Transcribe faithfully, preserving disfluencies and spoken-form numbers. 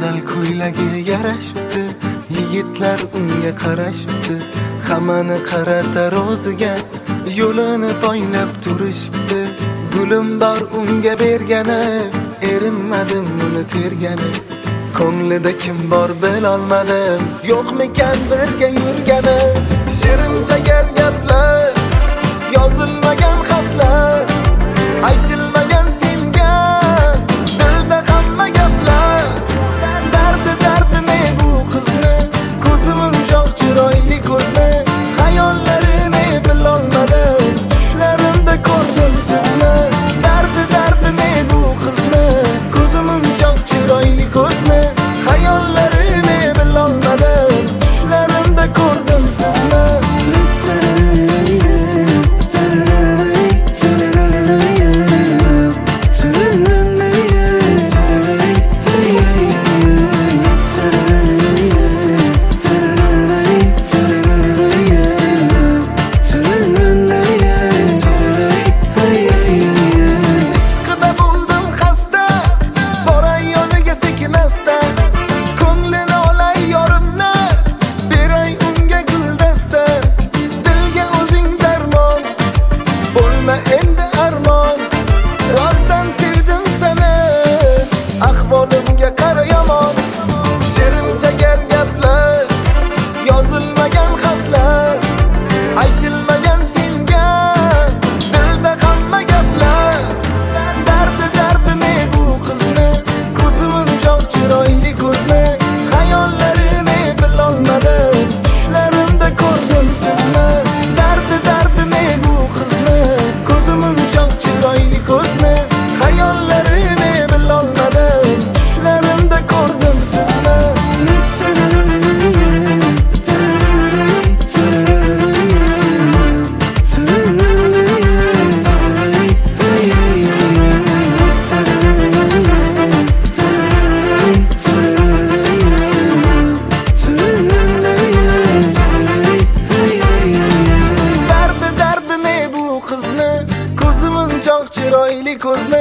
go'zal ko'ylagi yarashibdi, yigitlar unga qarashibdi, hammani qaratar o'ziga, yo'lini poylab turishibdi. Gulim bor unga bergani, erinmadim uni tergani. Ko'nglida kim bor bilolmadim, yo'qmikan birga yurgani. Shirin shagar gaplar, yozilmagan xatlar, aytilmagan senga dilda hamma gaplar. Dardi dardi ne bu qizni, ko'zimin joq chiroyli ko'zni, xayollarini bilolmadim, tushlarimda ko'rdim sizni. Dardi dardi ne bu qizni, ko'zimin joq chiroyli ko'zni, xayollarini bilolmadim, tushlarimda ko'rdim sizni. Endi armon, rostdan sevdim seni, ahvolimga qara yomon. Shirin shagar gaplar, yozilmagan xatlar, aytilmagan senga dilda hamma gaplar. Dardi dardi ne bu qizni, ko'zimin joq chiroyli ko'zni, xayollarini bilolmadim, tushlarimda ko'rdim sizni. Dardi dardi ne bu qizni, ko'zimin joq chiroyli ko'zni, xayollarini bilolmadim, tushlarimda ko'rdim sizni. Dardi dardi ne bu qizni, ko'zimin joq chiroyli ko'zni,